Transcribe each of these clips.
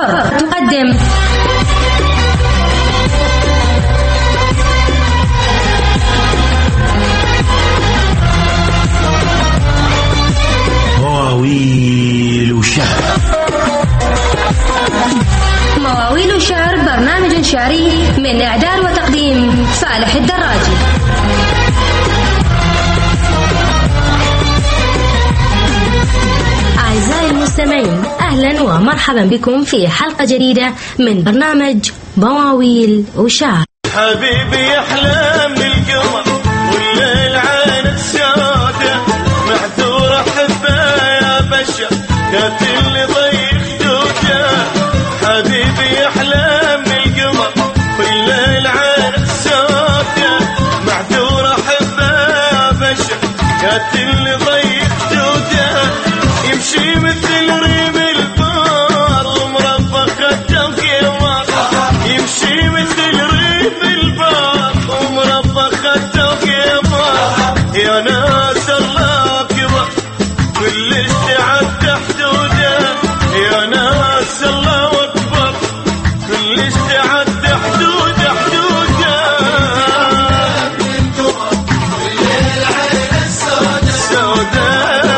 الحر تقدم مواويل وشعر. مواويل وشعر برنامج شعري من إعداد وتقديم صالح الدراجي. أعزائي المستمعين، أهلا ومرحبا بكم في حلقة جديدة من برنامج مواويل وشعر. حبيبي يحلم القمر والليل عين السودة، معذور أحبه يا بشر قاتل ضيق جوده. حبيبي يحلم القمر والليل عين السودة، معذور أحبه يا بشر قاتل ضيق جوده. يمشي مثل ريم البار ومربى خده وقمر، يمشي مثل ريم البار ومربى خده وقمر. يا ناس الله أكبر كل اشتعد حدوده، يا ناس الله أكبر كل اشتعد حدوده حدوده. والليل عين السودة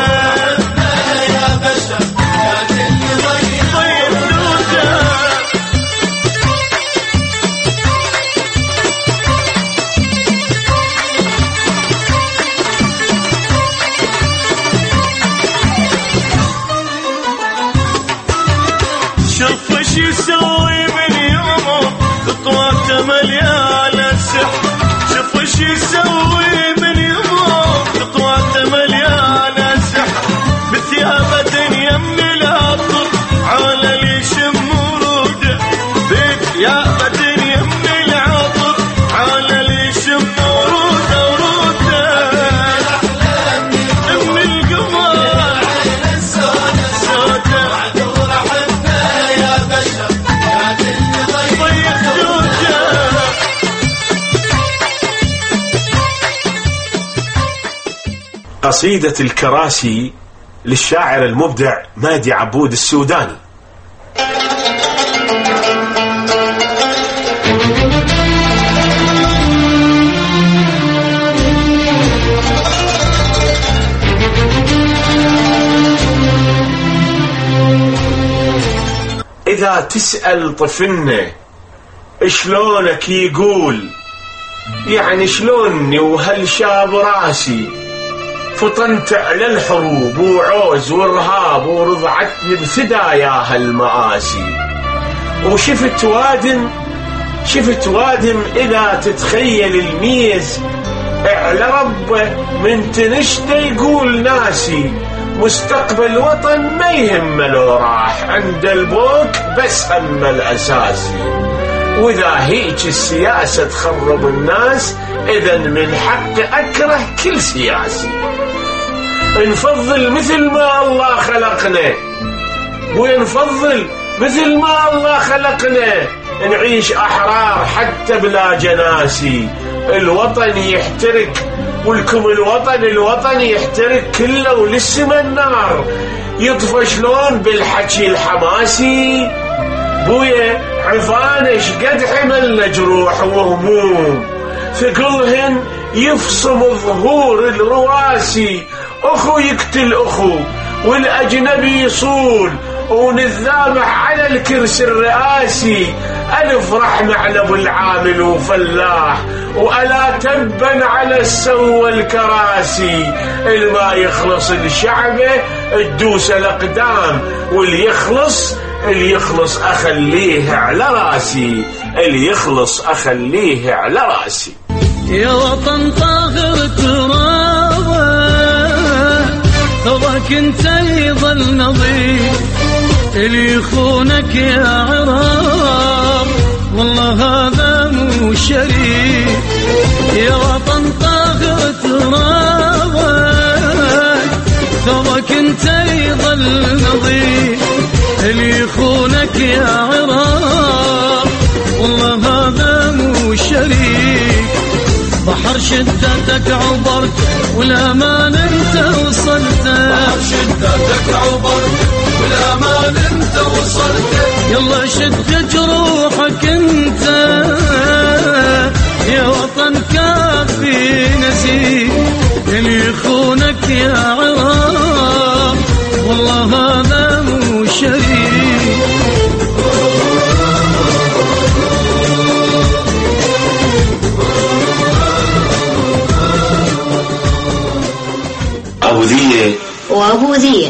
يسوي من يومه خطواته مليانة سحر. شوف وش يسوي من يومه خطواته مليانة سحر. بثيابه دنيا من العطر على اللي يشم وروده، بثيابه دنيا من العطر على اللي يشم وروده وروده. من القمر السودة قصيدة الكراسي للشاعر المبدع مادي عبود السوداني. إذا تسأل طفلنا شلونك يقول يعني شلوني وهالشاب راسي، فطنت على الحروب وعوز والرهاب ورضعتني بثداياها المآسي. وشفت وادم إذا تتخيل الميز على ربه من تنشته يقول ناسي. مستقبل وطن ما يهمه لو راح، عند البوك بس هم الأساسي. وإذا هيك السياسة تخرب الناس، إذن من حق أكره كل سياسي. نفضل مثل ما الله خلقنا، ونفضل مثل ما الله خلقنا، نعيش أحرار حتى بلا جناسي. الوطن يحترك ولكم الوطن يحترك كله وللسما النار يطفى شلون بالحكي الحماسي. بويا عفانش قد حملنا جروح وهموم، ثقلهن يفصم ظهور الرواسي. أخو يقتل أخو والأجنبي يصول، ونذامح على الكرسي الرئاسي. ألف رحمة على أبو العامل وفلاح، وألا تبا على السوى الكراسي. الما يخلص الشعبة تدوس الأقدام، واللي يخلص أخليه على راسي، اللي يخلص أخليه على راسي. يا وطن طاهر ترابه تراك انت يظل نظيف، اللي يخونك يا عراب والله هذا مو شريف. يا وطن طاهر ترابه تراك انت يظل نظيف، اللي يخونك يا عراب والله هذا مو شريك. بحر بحر شدتك عبرت والأمان انت وصلت، بحر شدتك عبرت والأمان انت وصلت. يلا شد جروحك انت يا وطن كافي نسيب، اللي يخونك يا عراق والله هذا مو شريك. أبو ذية وأبو ذية.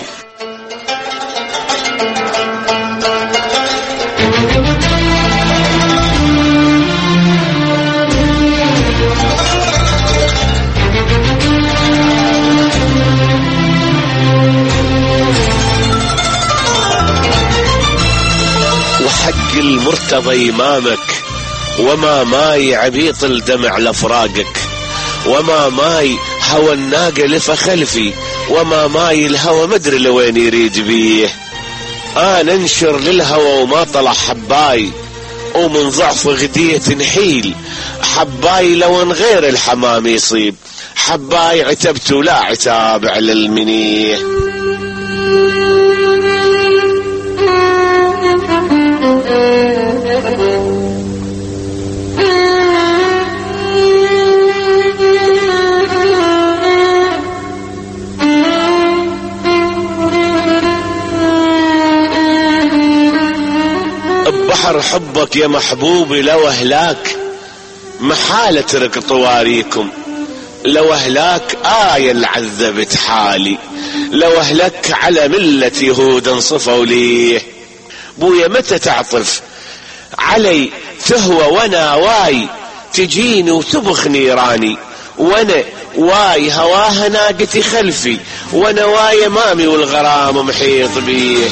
وحق المرتضى إمامك، وما ماي عبيط الدمع لفراقك، وما ماي هوى الناقة لف خلفي، وما ماي الهوى مدري لوين يريد بيه. أنا انشر للهوى وما طلع حباي، ومن ضعف غدية نحيل حباي لو ان غير الحمام يصيب، حباي عتبت ولا عتاب على المنيه. بحر حبك يا محبوبي لو أهلاك محال اترك طواريكم، لو أهلاك اللي عذبت حالي، لو أهلك على ملة يهود انصفوا ليه. بويا متى تعطف علي تهوى وانا واي، تجيني وتبخ نيراني، وانا واي هواها ناقتي خلفي، وانا واي امامي والغرام محيط بيه.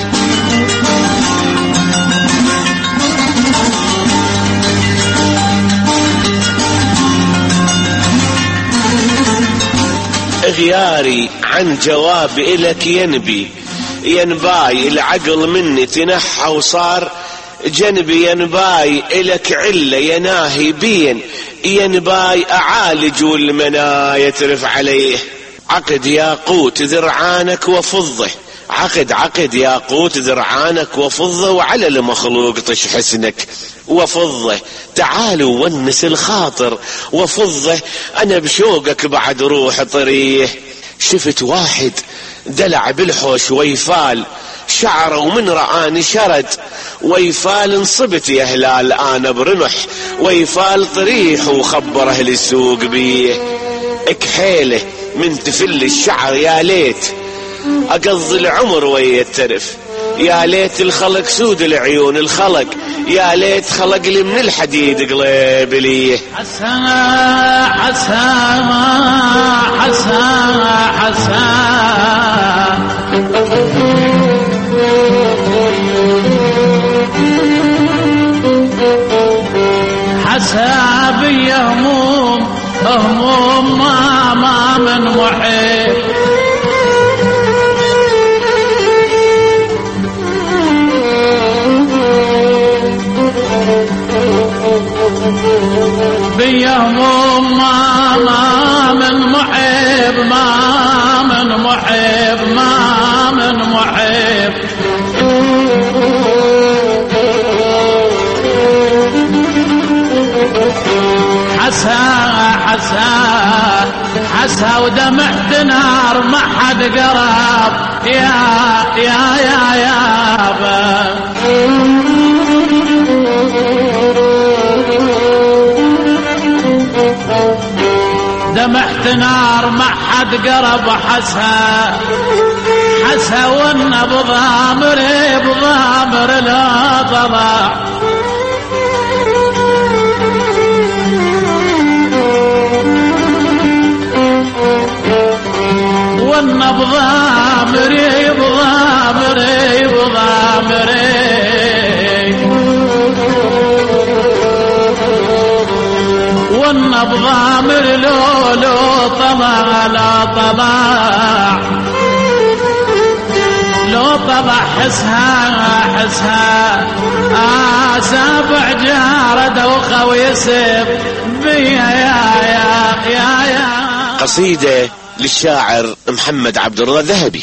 غياري عن جواب إلك ينباي العقل مني تنحى وصار جنبي، ينباي إلك علة يناهي بين، ينباي أعالج والمنايا ترف عليه. عقد ياقوت ذرعانك وفضه، عقد ياقوت ذرعانك وفضه، وعلى المخلوق طش حسنك وفضه. تعالوا ونس الخاطر وفضه، أنا بشوقك بعد روح طريه. شفت واحد دلع بالحوش ويفال شعره، ومن رآني شرد ويفال انصبت يا هلال أنا برمح، ويفال طريح وخبر أهل السوق بيه. اكحيله من تفل الشعر يا ليت أقضي العمر ويا الترف، يا ليت الخلق سود العيون الخلق، يا ليت خلق لي من الحديد قليب ليه. حسابي هموم ما من محيط، بيهم ما من محب، ما من محب، ما من محب. حسا ودمعت نار ما حد قرب يا دمعت نار ما حد قرب. حسا وانا بضامر لا طلع، وانا بضامر وانا بضامر لو طلع حسها سابع جارد وخوي يسب بيا يا قصيدة للشاعر محمد عبد الرضا ذهبي.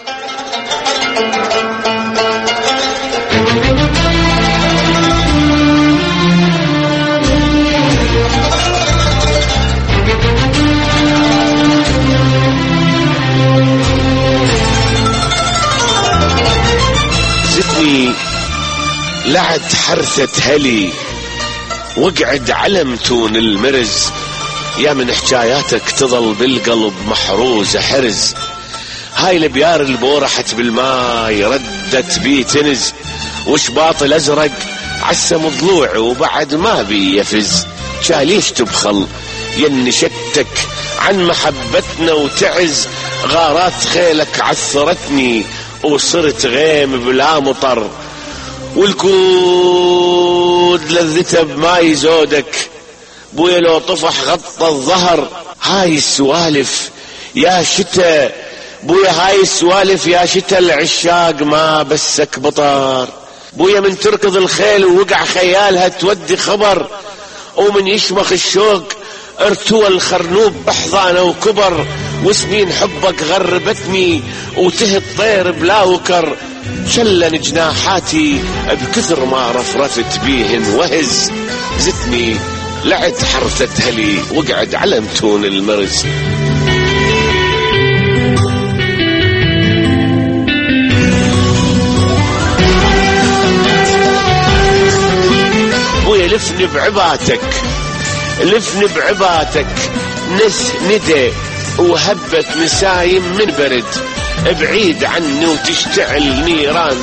زدني لعد حرثة هلي واقعد على متون المرز، يا من حكاياتك تظل بالقلب محروزة حرز. هاي البيار البورحت بالماي ردت بي تنز، وشباط الازرق عسم ضلوع وبعد ما بي يفز. ليش تبخل ين شتك عن محبتنا وتعز، غارات خيلك عثرتني وصرت غيم بلا مطر، والكود لذته بماي زودك بويا لو طفح غطى الظهر. هاي السوالف يا شتا بويا، هاي السوالف يا شتا العشاق ما بسك بطار. بويا من تركض الخيل ووقع خيالها تودي خبر، ومن يشمخ الشوق ارتوى الخرنوب بحضانه وكبر. وسنين حبك غربتني وتهت طير بلا وكر، شلن جناحاتي بكثر ما رفرفت بيهن وهز. زدني لعد حرثة هلي وقعد على متون المرز. بويا لفني بعباتك، لفني بعباتك نس ندى وهبت نسايم من برد، بعيد عني وتشتعل نيران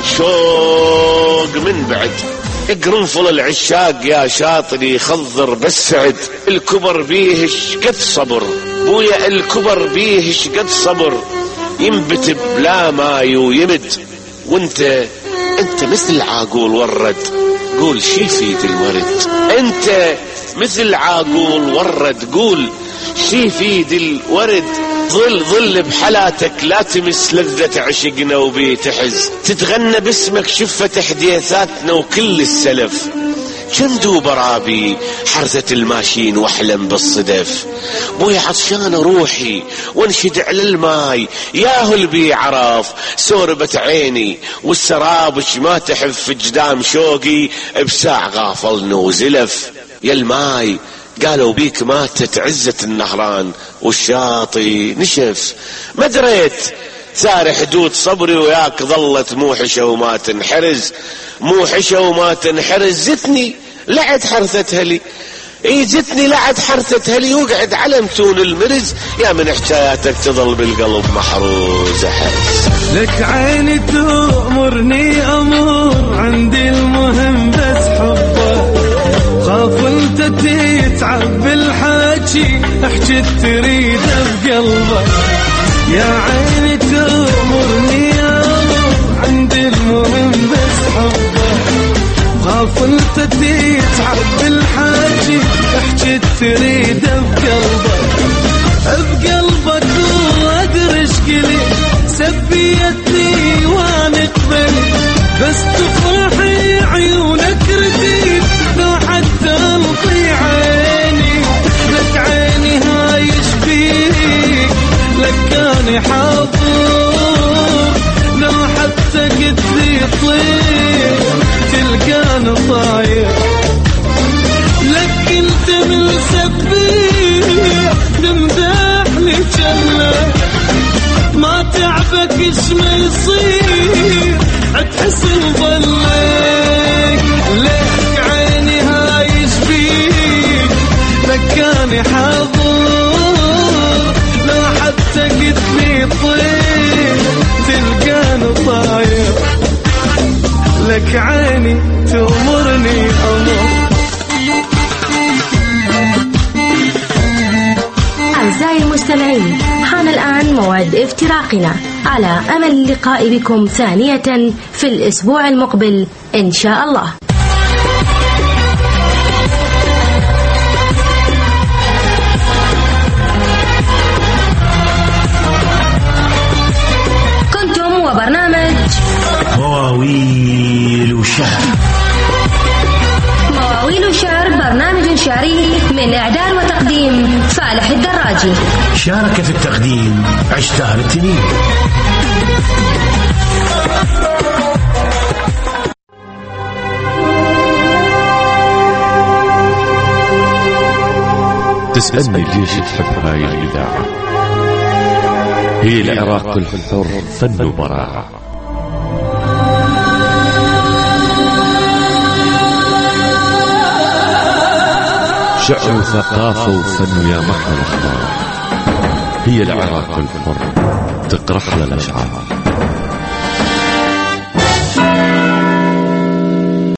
شوق من بعد. قرنفل العشاق يا شاطري خضر بالسعد، الكبر بيه شقد صبر بويا، الكبر بيه شقد صبر. ينبت بلا ماي ويمد، وانت مثل عاقول ورد، قول شي فيد الورد. انت مثل عاقول ورد، قول شي فيد الورد. ظل بحالاتك لا تمس لذة عشقنا وبي تحز، تتغنى باسمك شفة حديثاتنا وكل السلف. جندو برابي حرثة الماشين واحلم بالصدف، بويا عطشان روحي وانشد على الماي، ياهو البي عراف سوربت عيني والسرابش ما تحف جدام شوقي، بساع غافل نوزلف. يا الماي قالوا بيك ماتت عزة النهران والشاطي نشف، ما دريت ثار حدود صبري وياك ظلت موحشة وما تنحرز، موحشة وما تنحرز. زتني لعد حرثة هلي، زتني لعد حرثة هلي وقعد على متون المرز، يا من حكاياتك تظل بالقلب محروزة حرز. لك عيني تأمرني أمور عندي المهم بس حبك، خاف انت تتعب بالحكي احكي تريده بقلبك. يا عيني تأمرني أمور عندي المهم بس حبك، خاف انت تتعب بالحكي احكي تريده بقلبك. بقلبك وادري شكلي سبيتني وانا اقبلي، بس تفرحي عيونك رديد لو حتى القي عيني. لك عيني هاي شبيك لك كاني حاضر، لو حتى قلت لي طير تلقاني طاير. لك انت من سبيح تمدح لي جنة، ما تعبك ايش ما يصير تحسن ظلك. لك عيني هاي شبيك لك كاني حاضر، لو حتى قلت لي طير تلقاني طاير. لك عيني تأمرني أمر. أعزائي المستمعين، حان الآن موعد افتراقنا، على أمل اللقاء بكم ثانية في الأسبوع المقبل إن شاء الله. كنتم وبرنامج مواويل وشعر. دواوين شعر، برنامج شعري من إعداد وتقديم فالح الدراجي. شارك في التقديم عشتار التنين. تسألني ليش تحب هاي الإذاعة؟ هي العراق الحر فن وبراعة. شعر وثقافة وفن يا محر الأخبار. هي العراق الحر تقرح للأشعار.